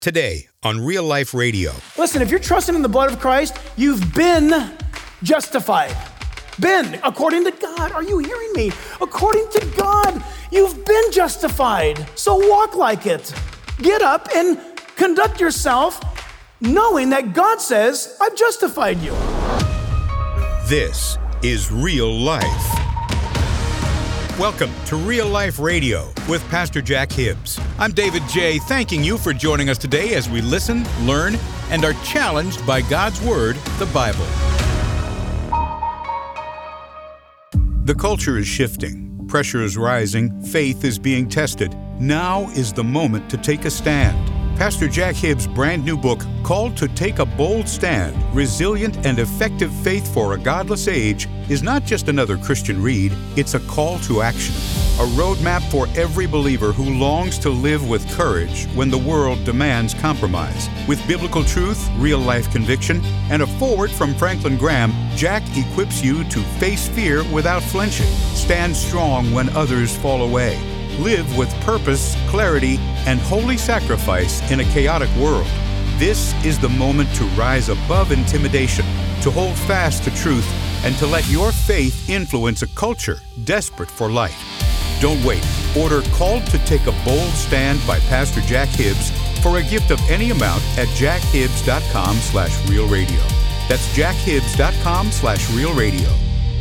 Today on Real Life Radio. Listen, if you're trusting in the blood of Christ, you've been justified. Been, according to God. Are you hearing me? According to God, you've been justified. So walk like it. Get up and conduct yourself knowing that God says, I've justified you. This is Real Life. Welcome to Real Life Radio with Pastor Jack Hibbs. I'm David J., thanking you for joining us today as we listen, learn, and are challenged by God's Word, the Bible. The culture is shifting, pressure is rising, faith is being tested. Now is the moment to take a stand. Pastor Jack Hibbs' brand new book, called To Take a Bold Stand, Resilient and Effective Faith for a Godless Age, is not just another Christian read, it's a call to action. A roadmap for every believer who longs to live with courage when the world demands compromise. With biblical truth, real-life conviction, and a foreword from Franklin Graham, Jack equips you to face fear without flinching, stand strong when others fall away, live with purpose, clarity, and holy sacrifice in a chaotic world. This is the moment to rise above intimidation, to hold fast to truth, and to let your faith influence a culture desperate for light. Don't wait. Order Called to Take a Bold Stand by Pastor Jack Hibbs for a gift of any amount at jackhibbs.com/realradio. That's jackhibbs.com/realradio.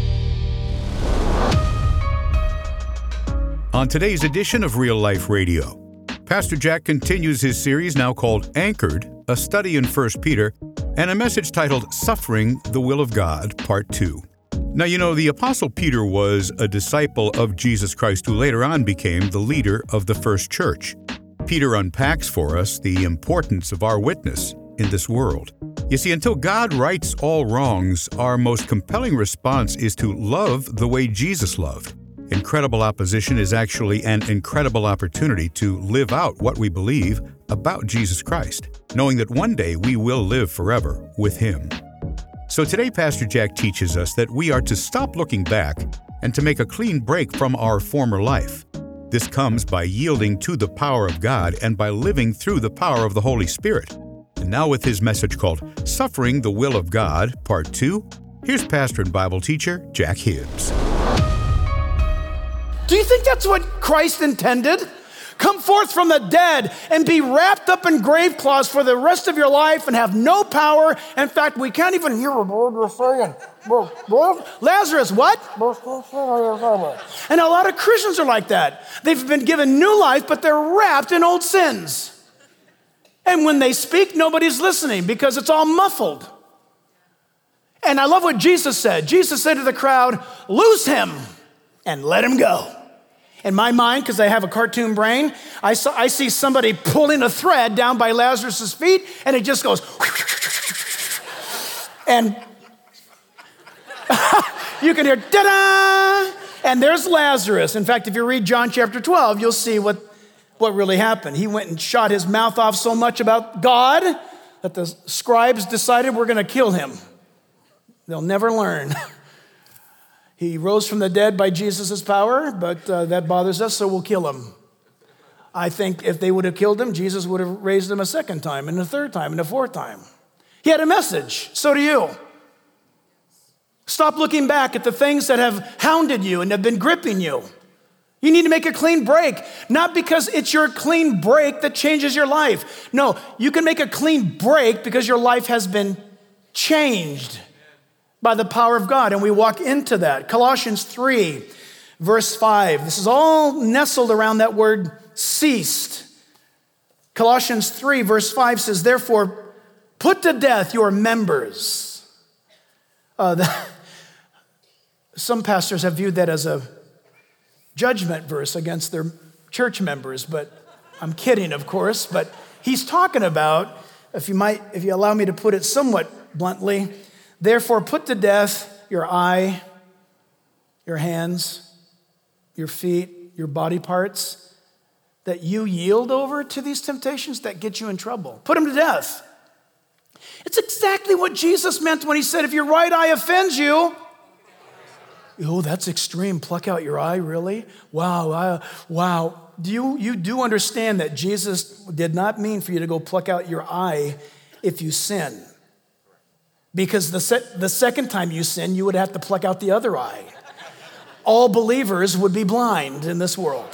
On today's edition of Real Life Radio, Pastor Jack continues his series now called Anchored, a study in 1 Peter, and a message titled Suffering the Will of God, Part 2. Now, you know, the Apostle Peter was a disciple of Jesus Christ who later on became the leader of the first church. Peter unpacks for us the importance of our witness in this world. You see, until God rights all wrongs, our most compelling response is to love the way Jesus loved. Incredible opposition is actually an incredible opportunity to live out what we believe about Jesus Christ, knowing that one day we will live forever with Him. So today, Pastor Jack teaches us that we are to stop looking back and to make a clean break from our former life. This comes by yielding to the power of God and by living through the power of the Holy Spirit. And now with his message called Suffering the Will of God, Part 2, here's pastor and Bible teacher Jack Hibbs. Do you think that's what Christ intended? Come forth from the dead and be wrapped up in grave cloths for the rest of your life and have no power. In fact, we can't even hear what we're saying. Lazarus, what? And a lot of Christians are like that. They've been given new life, but they're wrapped in old sins. And when they speak, nobody's listening because it's all muffled. And I love what Jesus said. Jesus said to the crowd, "Loose him and let him go." In my mind, because I have a cartoon brain, I see somebody pulling a thread down by Lazarus' feet, and it just goes, and you can hear, da-da, and there's Lazarus. In fact, if you read John chapter 12, you'll see what really happened. He went and shot his mouth off so much about God that the scribes decided we're going to kill him. They'll never learn. He rose from the dead by Jesus' power, but that bothers us, so we'll kill him. I think if they would have killed him, Jesus would have raised him a second time, and a third time, and a fourth time. He had a message. So do you. Stop looking back at the things that have hounded you and have been gripping you. You need to make a clean break, not because it's your clean break that changes your life. No, you can make a clean break because your life has been changed by the power of God, and we walk into that. Colossians 3, verse 5. This is all nestled around that word ceased. Colossians 3, verse 5 says, "Therefore, put to death your members." Some pastors have viewed that as a judgment verse against their church members, but I'm kidding, of course. But he's talking about, if you allow me to put it somewhat bluntly, therefore, put to death your eye, your hands, your feet, your body parts that you yield over to these temptations that get you in trouble. Put them to death. It's exactly what Jesus meant when he said, if your right eye offends you, oh, that's extreme. Pluck out your eye, really? Wow. you do understand that Jesus did not mean for you to go pluck out your eye if you sin. Because the second time you sin, you would have to pluck out the other eye. All believers would be blind in this world.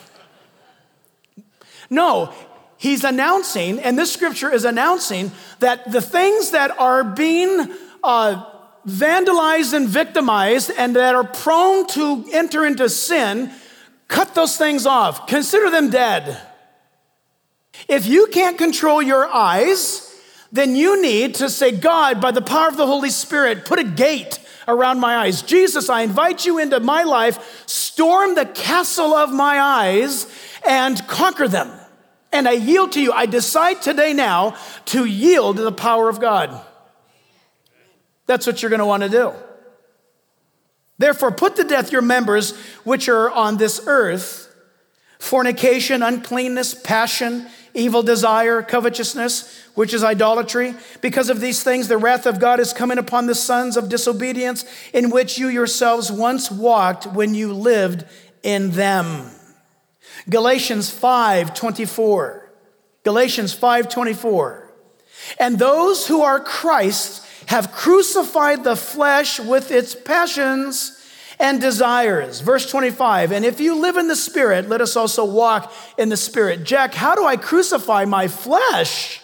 No, he's announcing, and this scripture is announcing, that the things that are being vandalized and victimized and that are prone to enter into sin, cut those things off. Consider them dead. If you can't control your eyes, then you need to say, God, by the power of the Holy Spirit, put a gate around my eyes. Jesus, I invite you into my life, storm the castle of my eyes and conquer them. And I yield to you. I decide today now to yield to the power of God. That's what you're going to want to do. Therefore, put to death your members which are on this earth: fornication, uncleanness, passion, evil desire, covetousness, which is idolatry. Because of these things, the wrath of God is coming upon the sons of disobedience, in which you yourselves once walked when you lived in them. Galatians 5:24. Galatians 5:24. And those who are Christ's have crucified the flesh with its passions and desires. Verse 25, and if you live in the Spirit, let us also walk in the Spirit. Jack, how do I crucify my flesh?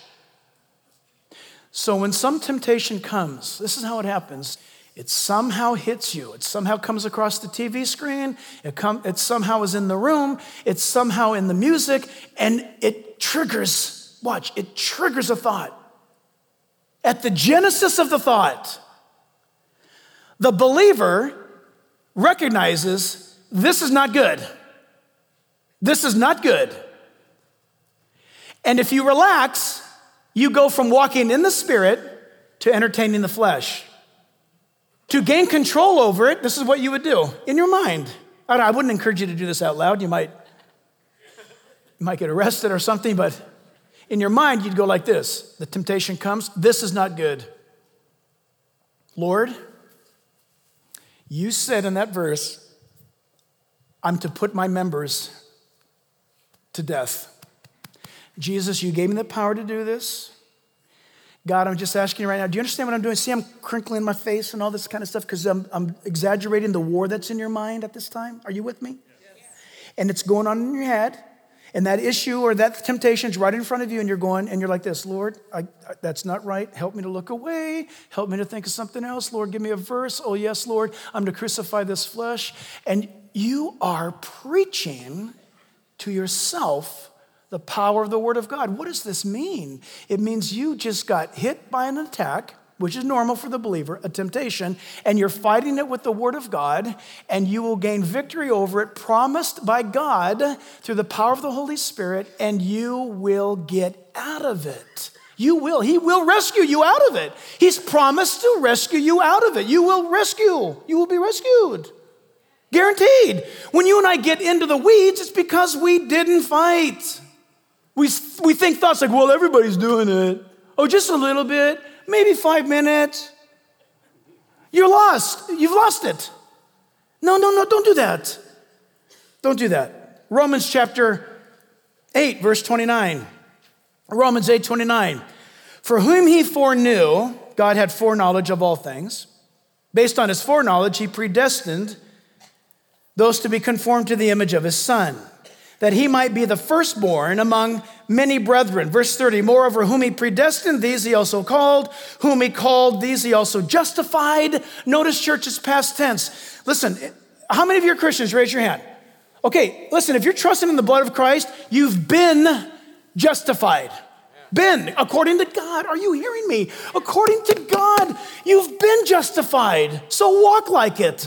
So when some temptation comes, this is how it happens. It somehow hits you. It somehow comes across the TV screen. It somehow is in the room. It's somehow in the music. And it triggers, watch, it triggers a thought. At the genesis of the thought, the believer recognizes this is not good. This is not good. And if you relax, you go from walking in the Spirit to entertaining the flesh. To gain control over it, this is what you would do in your mind. I wouldn't encourage you to do this out loud. You might get arrested or something, but in your mind, you'd go like this. The temptation comes. This is not good. Lord, you said in that verse, I'm to put my members to death. Jesus, you gave me the power to do this. God, I'm just asking you right now, do you understand what I'm doing? See, I'm crinkling my face and all this kind of stuff because I'm exaggerating the war that's in your mind at this time. Are you with me? Yes. And it's going on in your head. And that issue or that temptation is right in front of you, and you're going, and you're like this, Lord, that's not right. Help me to look away. Help me to think of something else. Lord, give me a verse. Oh, yes, Lord, I'm to crucify this flesh. And you are preaching to yourself the power of the Word of God. What does this mean? It means you just got hit by an attack, which is normal for the believer, a temptation, and you're fighting it with the Word of God, and you will gain victory over it, promised by God through the power of the Holy Spirit, and you will get out of it. You will. He will rescue you out of it. He's promised to rescue you out of it. You will rescue. You will be rescued. Guaranteed. When you and I get into the weeds, it's because we didn't fight. We think thoughts like, well, everybody's doing it. Oh, just a little bit. Maybe 5 minutes. You're lost. You've lost it. No, don't do that. Don't do that. Romans chapter 8, verse 29. Romans 8:29. For whom he foreknew, God had foreknowledge of all things. Based on his foreknowledge, he predestined those to be conformed to the image of his Son, that he might be the firstborn among many brethren. Verse 30, moreover, whom he predestined, these he also called. Whom he called, these he also justified. Notice church is past tense. Listen, how many of you are Christians? Raise your hand. Okay, listen, if you're trusting in the blood of Christ, you've been justified. Been, according to God. Are you hearing me? According to God, you've been justified. So walk like it.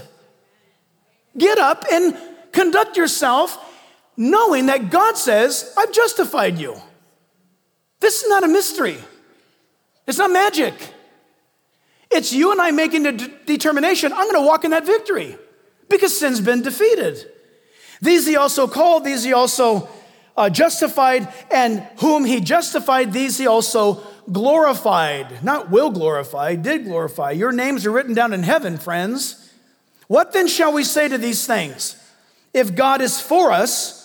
Get up and conduct yourself knowing that God says, I've justified you. This is not a mystery. It's not magic. It's you and I making the determination, I'm going to walk in that victory because sin's been defeated. These he also called, these he also justified, and whom he justified, these he also glorified. Not will glorify, did glorify. Your names are written down in heaven, friends. What then shall we say to these things? If God is for us,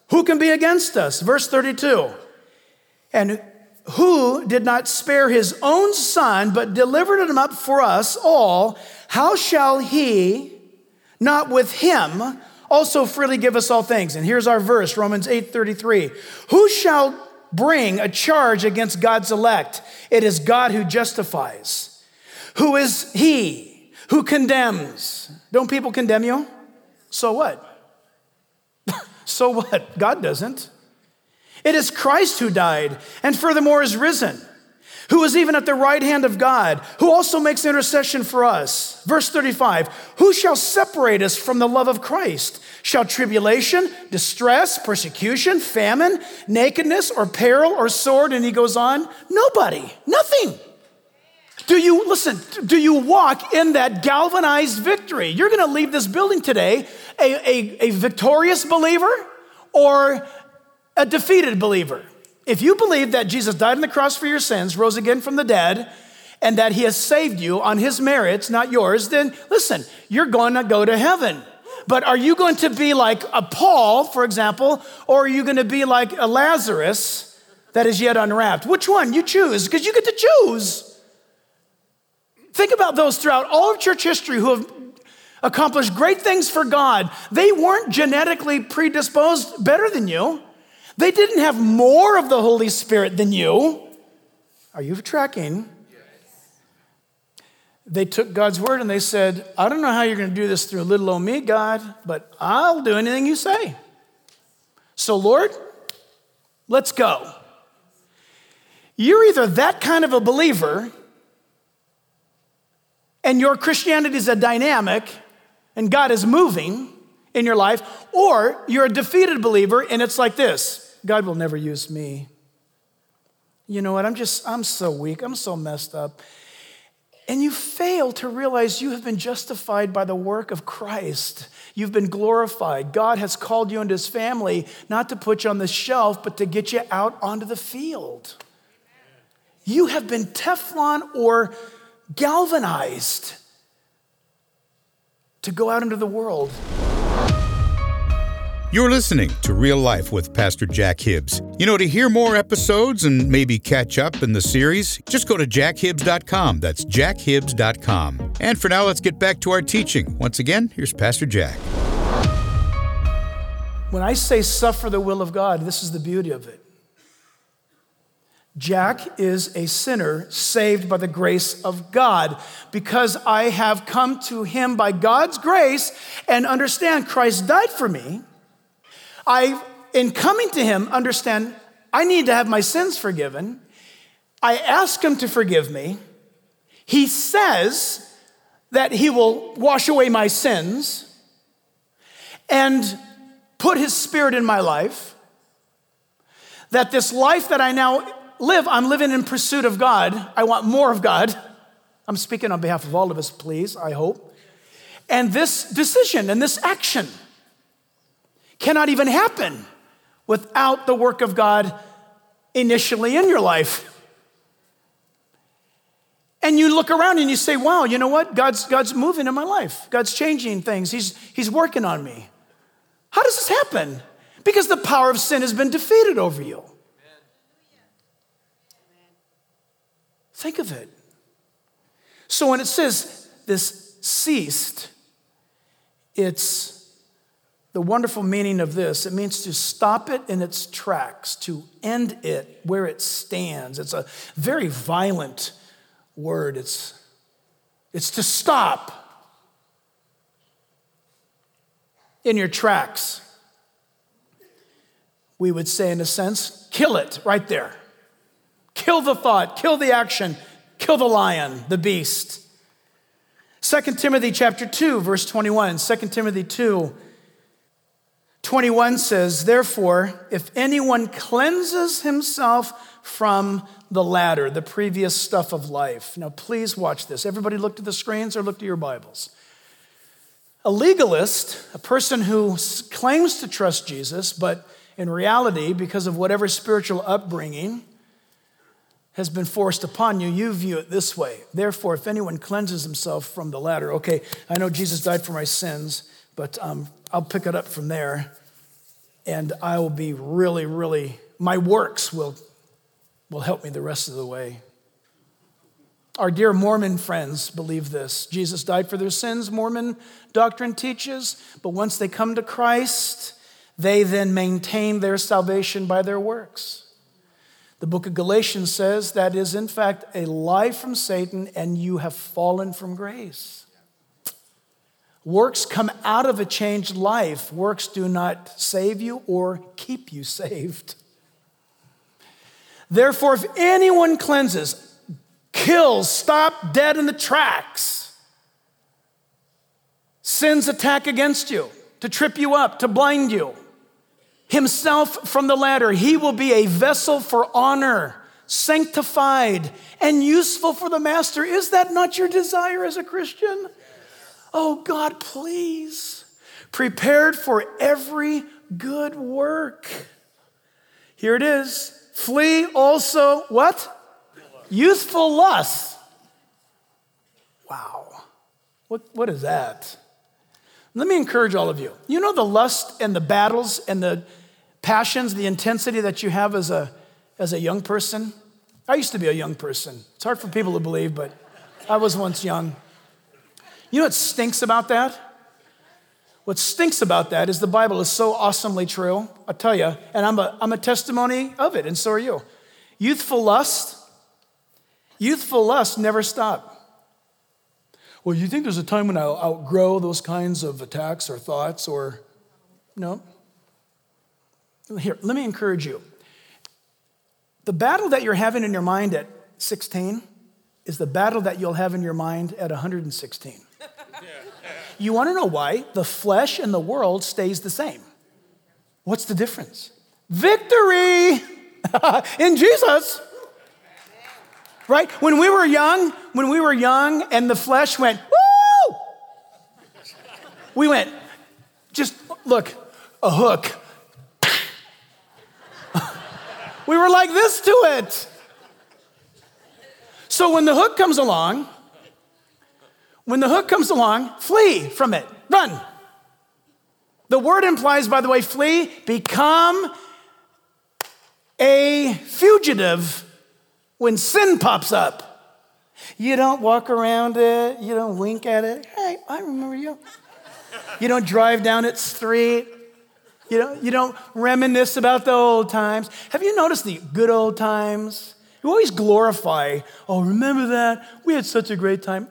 Who can be against us? Verse 32. And who did not spare his own son, but delivered him up for us all, how shall he not with him also freely give us all things? And here's our verse, Romans 8:33. Who shall bring a charge against God's elect? It is God who justifies. Who is he who condemns? Don't people condemn you? So what? So what? God doesn't. It is Christ who died and furthermore is risen, who is even at the right hand of God, who also makes intercession for us. Verse 35, who shall separate us from the love of Christ? Shall tribulation, distress, persecution, famine, nakedness, or peril, or sword? And he goes on. Nobody, nothing. Do you walk in that galvanized victory? You're going to leave this building today a victorious believer or a defeated believer. If you believe that Jesus died on the cross for your sins, rose again from the dead, and that he has saved you on his merits, not yours, then listen, you're going to go to heaven. But are you going to be like a Paul, for example, or are you going to be like a Lazarus that is yet unwrapped? Which one? You choose, because you get to choose. Think about those throughout all of church history who have accomplished great things for God. They weren't genetically predisposed better than you. They didn't have more of the Holy Spirit than you. Are you tracking? They took God's word and they said, I don't know how you're going to do this through little old me, God, but I'll do anything you say. So, Lord, let's go. You're either that kind of a believer and your Christianity is a dynamic and God is moving in your life, or you're a defeated believer and it's like this. God will never use me. You know what? I'm so weak. I'm so messed up. And you fail to realize you have been justified by the work of Christ. You've been glorified. God has called you into his family, not to put you on the shelf, but to get you out onto the field. You have been Teflon or galvanized to go out into the world. You're listening to Real Life with Pastor Jack Hibbs. You know, to hear more episodes and maybe catch up in the series, just go to jackhibbs.com. That's jackhibbs.com. And for now, let's get back to our teaching. Once again, here's Pastor Jack. When I say suffer the will of God, this is the beauty of it. Jack is a sinner saved by the grace of God. Because I have come to him by God's grace and understand Christ died for me, in coming to him, understand I need to have my sins forgiven. I ask him to forgive me. He says that he will wash away my sins and put his spirit in my life. That this life that I now live, I'm living in pursuit of God. I want more of God. I'm speaking on behalf of all of us, please, I hope. And this decision and this action cannot even happen without the work of God initially in your life. And you look around and you say, wow, you know what? God's moving in my life. God's changing things. He's working on me. How does this happen? Because the power of sin has been defeated over you. Think of it. So when it says this ceased, it's the wonderful meaning of this. It means to stop it in its tracks, to end it where it stands. It's a very violent word. It's to stop in your tracks. We would say, in a sense, kill it right there. Kill the thought, kill the action, kill the lion, the beast. 2 Timothy chapter 2, verse 21. 2 Timothy 2:21 says, therefore, if anyone cleanses himself from the latter, the previous stuff of life. Now, please watch this. Everybody look at the screens or look to your Bibles. A legalist, a person who claims to trust Jesus, but in reality, because of whatever spiritual upbringing has been forced upon you, you view it this way. Therefore, if anyone cleanses himself from the latter, okay, I know Jesus died for my sins, but I'll pick it up from there. And I will be really, my works will help me the rest of the way. Our dear Mormon friends believe this. Jesus died for their sins, Mormon doctrine teaches, but once they come to Christ, they then maintain their salvation by their works. The book of Galatians says that is in fact a lie from Satan and you have fallen from grace. Works come out of a changed life. Works do not save you or keep you saved. Therefore, if anyone cleanses, kills, stop dead in the tracks, sin's attack against you, to trip you up, to blind you, himself from the ladder, he will be a vessel for honor, sanctified, and useful for the master. Is that not your desire as a Christian? Oh God, please, prepared for every good work. Here it is. Flee also, what? Youthful lust. Wow. What is that? Let me encourage all of you. You know the lust and the battles and the passions, the intensity that you have as a young person? I used to be a young person. It's hard for people to believe, but I was once young. You know what stinks about that? What stinks about that is the Bible is so awesomely true. I'll tell you, and I'm a testimony of it, and so are you. Youthful lust never stop. Well, you think there's a time when I'll outgrow those kinds of attacks or thoughts or, no? Here, let me encourage you. The battle that you're having in your mind at 16 is the battle that you'll have in your mind at 116. You want to know why? The flesh and the world stays the same. What's the difference? Victory in Jesus. Right? When we were young and the flesh went, woo! We went, just look, a hook. We were like this to it. So when the hook comes along, flee from it, run. The word implies, by the way, flee, become a fugitive when sin pops up. You don't walk around it, you don't wink at it. Hey, I remember you. You don't drive down its street. You don't reminisce about the old times. Have you noticed the good old times? You always glorify, oh, remember that? We had such a great time.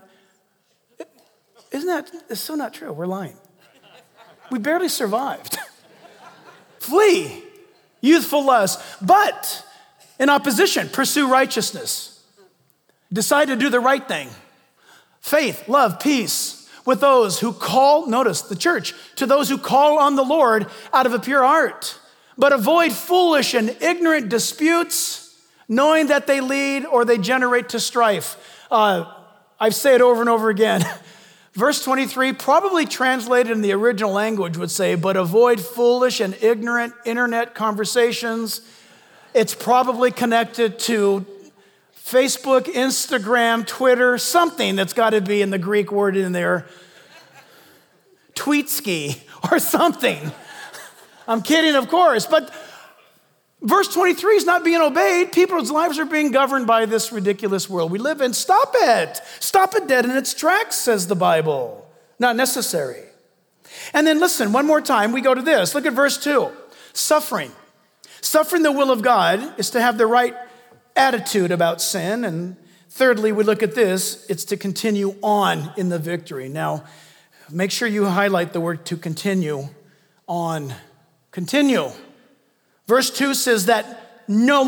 It's so not true. We're lying. We barely survived. Flee youthful lust, but in opposition, pursue righteousness. Decide to do the right thing. Faith, love, peace with those who call, notice the church, to those who call on the Lord out of a pure heart. But avoid foolish and ignorant disputes, knowing that they lead or they generate to strife. I say it over and over again. Verse 23, probably translated in the original language, would say, but avoid foolish and ignorant internet conversations. It's probably connected to Facebook, Instagram, Twitter, something that's got to be in the Greek word in there. Tweetski or something. I'm kidding, of course, but verse 23 is not being obeyed. People's lives are being governed by this ridiculous world we live in. Stop it. Stop it dead in its tracks, says the Bible. Not necessary. And then listen, one more time, we go to this. Look at verse 2. Suffering. Suffering the will of God is to have the right attitude about sin. And thirdly, we look at this. It's to continue on in the victory. Now, make sure you highlight the word to continue on. Continue. Verse 2 says that he no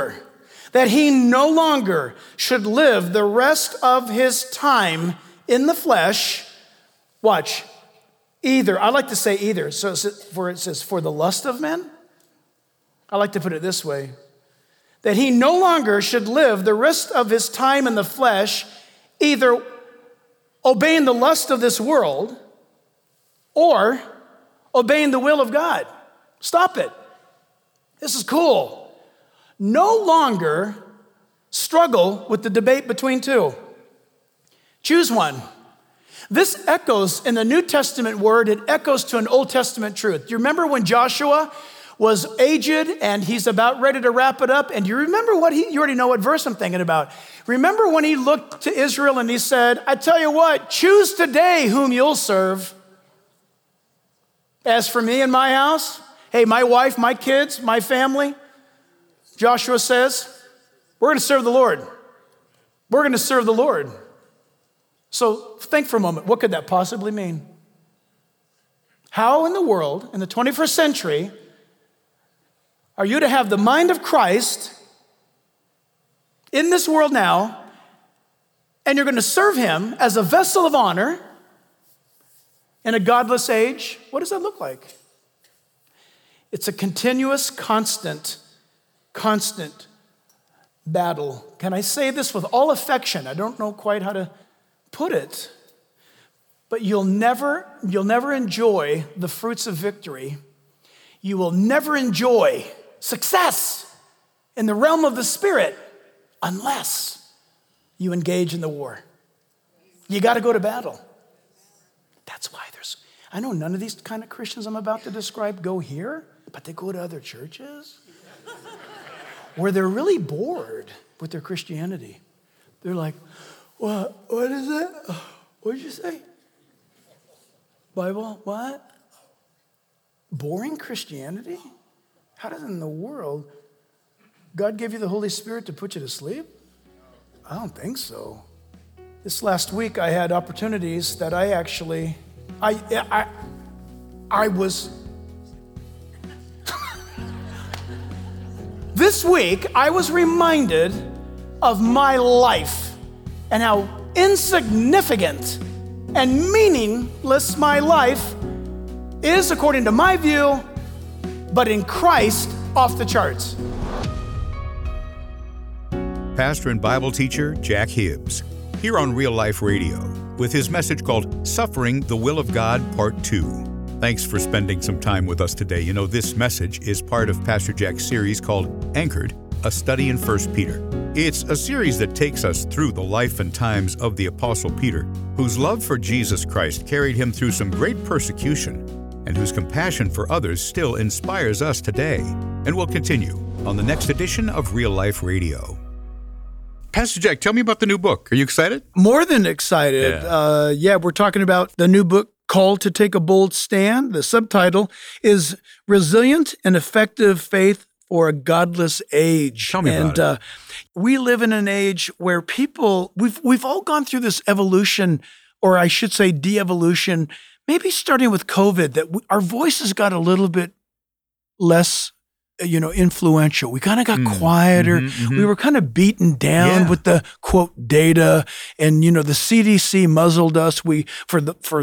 longer should live the rest of his time in the flesh. Watch, either, I like to say either, so it says for the lust of men. I like to put it this way, that he no longer should live the rest of his time in the flesh, either obeying the lust of this world or obeying the will of God. Stop it. This is cool. No longer struggle with the debate between two. Choose one. This echoes in the New Testament word, it echoes to an Old Testament truth. Do you remember when Joshua was aged, and he's about ready to wrap it up. And you remember you already know what verse I'm thinking about. Remember when he looked to Israel and he said, I tell you what, choose today whom you'll serve. As for me and my house, hey, my wife, my kids, my family, Joshua says, we're going to serve the Lord. We're going to serve the Lord. So think for a moment, what could that possibly mean? How in the world, in the 21st century, are you to have the mind of Christ in this world now, and you're going to serve him as a vessel of honor in a godless age? What does that look like? It's a continuous, constant battle. Can I say this with all affection? I don't know quite how to put it, but you'll never enjoy the fruits of victory. You will never enjoy success in the realm of the Spirit unless you engage in the war. You got to go to battle. That's why I know none of these kind of Christians I'm about to describe go here, but they go to other churches where they're really bored with their Christianity. They're like, what is it? What did you say? Bible, what? Boring Christianity? How does in the world God give you the Holy Spirit to put you to sleep? I don't think so. This last week I had opportunities that I was this week I was reminded of my life and how insignificant and meaningless my life is according to my view, but in Christ, off the charts. Pastor and Bible teacher Jack Hibbs, here on Real Life Radio, with his message called Suffering the Will of God, Part 2. Thanks for spending some time with us today. You know, this message is part of Pastor Jack's series called Anchored, a study in 1 Peter. It's a series that takes us through the life and times of the Apostle Peter, whose love for Jesus Christ carried him through some great persecution, and whose compassion for others still inspires us today. And we'll continue on the next edition of Real Life Radio. Pastor Jack, tell me about the new book. Are you excited? More than excited. Yeah. We're talking about the new book, Called to Take a Bold Stand. The subtitle is Resilient and Effective Faith for a Godless Age. Tell me about it. We live in an age where people, we've all gone through this evolution, or I should say de-evolution, maybe starting with COVID, that our voices got a little bit less influential. We kind of got quieter. We were kind of beaten down with the quote data, and the CDC muzzled us. For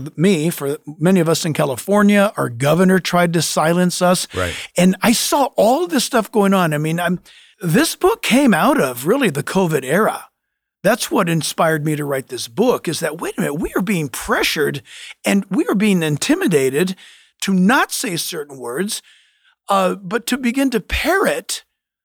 many of us in California, our governor tried to silence us. Right. And I saw all of this stuff going on. I mean, this book came out of really the COVID era. That's what inspired me to write this book, is that, wait a minute, we are being pressured and we are being intimidated to not say certain words, but to begin to parrot,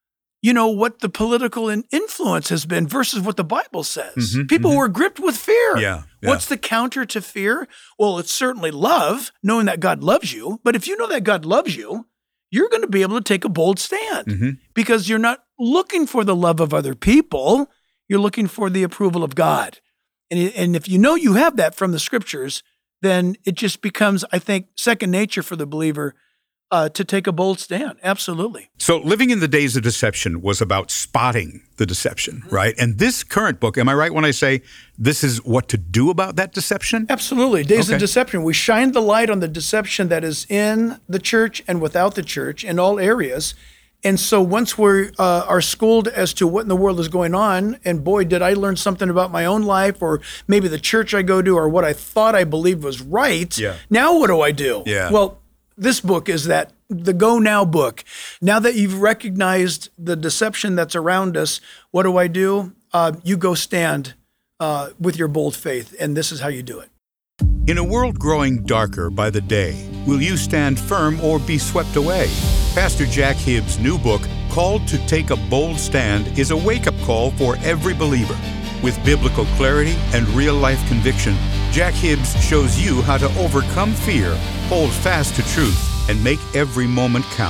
what the political influence has been versus what the Bible says. People were gripped with fear. Yeah. What's the counter to fear? Well, it's certainly love, knowing that God loves you. But if you know that God loves you, you're going to be able to take a bold stand because you're not looking for the love of other people. You're looking for the approval of God. And if you know you have that from the scriptures, then it just becomes, I think, second nature for the believer to take a bold stand. Absolutely. So Living in the Days of Deception was about spotting the deception, right? And this current book, am I right when I say this is what to do about that deception? Absolutely. Days of Deception. We shine the light on the deception that is in the church and without the church in all areas. And so once we are schooled as to what in the world is going on, and boy, did I learn something about my own life, or maybe the church I go to, or what I thought I believed was right. Yeah. Now what do I do? Yeah. Well, this book is the Go Now book. Now that you've recognized the deception that's around us, what do? You go stand with your bold faith, and this is how you do it. In a world growing darker by the day, will you stand firm or be swept away? Pastor Jack Hibbs' new book, Called to Take a Bold Stand, is a wake-up call for every believer. With biblical clarity and real-life conviction, Jack Hibbs shows you how to overcome fear, hold fast to truth, and make every moment count.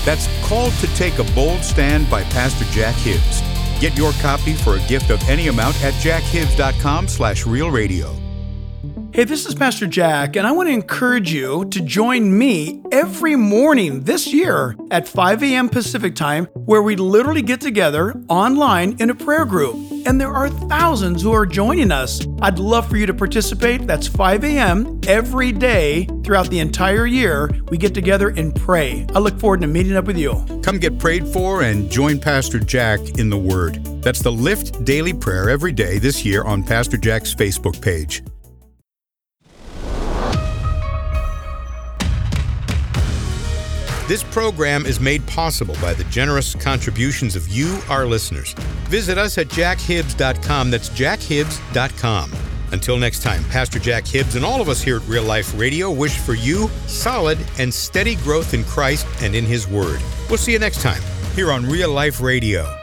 That's Called to Take a Bold Stand by Pastor Jack Hibbs. Get your copy for a gift of any amount at jackhibbs.com/realradio. Hey, this is Pastor Jack, and I want to encourage you to join me every morning this year at 5 a.m. Pacific time, where we literally get together online in a prayer group. And there are thousands who are joining us. I'd love for you to participate. That's 5 a.m. every day throughout the entire year. We get together and pray. I look forward to meeting up with you. Come get prayed for and join Pastor Jack in the Word. That's the Lift Daily Prayer every day this year on Pastor Jack's Facebook page. This program is made possible by the generous contributions of you, our listeners. Visit us at jackhibbs.com. That's jackhibbs.com. Until next time, Pastor Jack Hibbs and all of us here at Real Life Radio wish for you solid and steady growth in Christ and in His Word. We'll see you next time here on Real Life Radio.